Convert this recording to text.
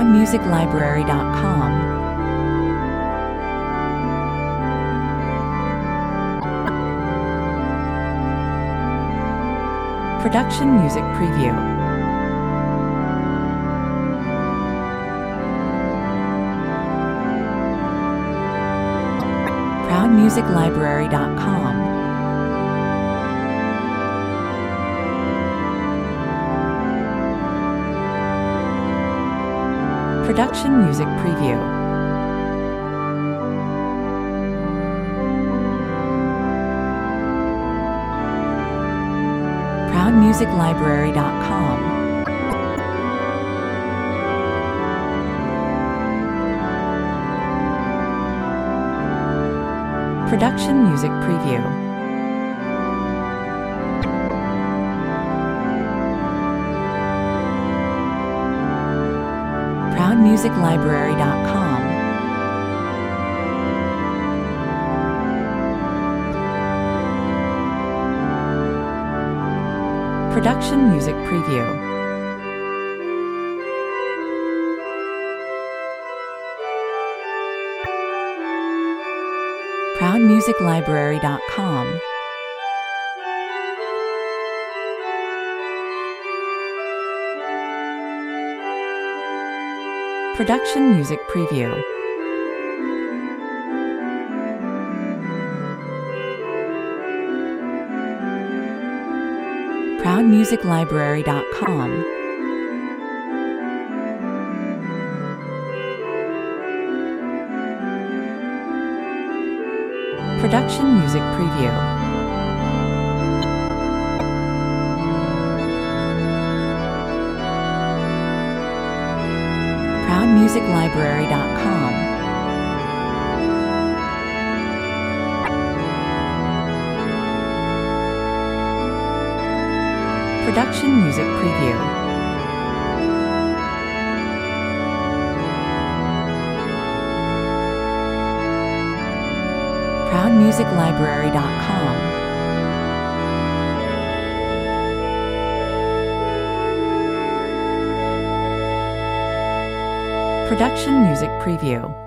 ProudMusicLibrary.com. Production Music Preview. ProudMusicLibrary.com. Production Music Preview. ProudMusicLibrary.com. Production Music Preview. ProudMusicLibrary.com. Production Music Preview. ProudMusicLibrary.com. Production Music Preview. ProudMusicLibrary.com. Production Music Preview. ProudMusicLibrary.com. Production Music Preview. ProudMusicLibrary.com. Production Music Preview.